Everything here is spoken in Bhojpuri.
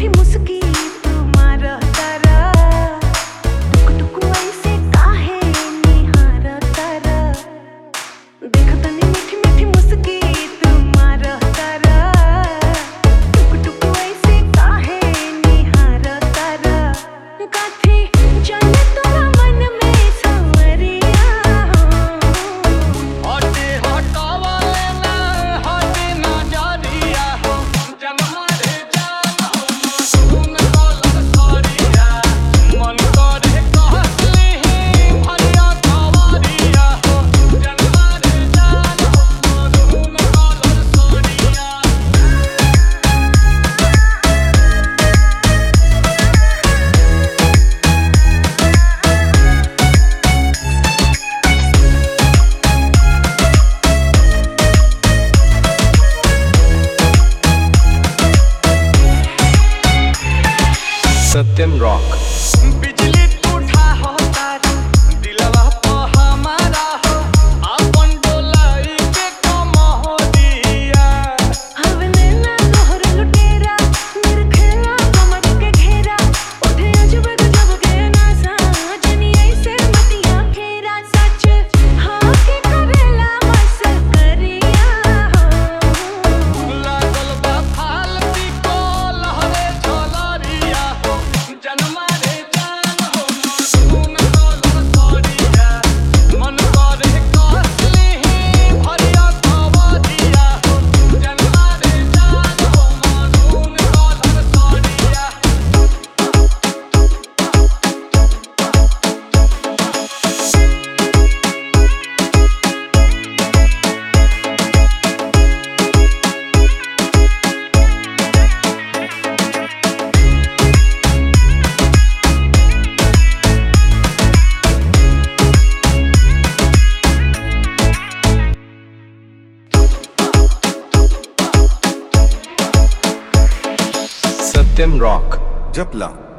मीठी मुस्की तुम्हारा तारा, टुक टुक ऐसे काहे निहारा तारा। देखो तनी मीठी मीठी मुस्की तुम्हारा तारा, टुक टुक ऐसे काहे निहारा तारा। काथी जाने तोरा मन में सांवरिया हो, हटे हटावा लेना हटे ना जारिया हो। जनमा रे जान हो सुन कलर सरिया, मन करे कहली भरिया कवरिया हो। जनमा रे जान हो सुन कलर सरिया। सत्यम रॉक। बिजली टूटा हो तारा दिलवा पे हमारा हो, अपन डोलाई के कम हो दिया। हवने ना तोहर लुटेरा, मेरे खेला कमर के घेरा। उठे अजब गजब के नासा, जनी ऐसे मतिया फेरा। सच हाँ के करेला मस्करिया हो, लागल बा फालती को लहरे झलरिया हो। जनमा रे जान हो सुन कलर सरिया, मन करे कहली भरिया कवरिया हो। जनमा रे जान हो सुन कलर सरिया। सत्यम रॉक। जपला।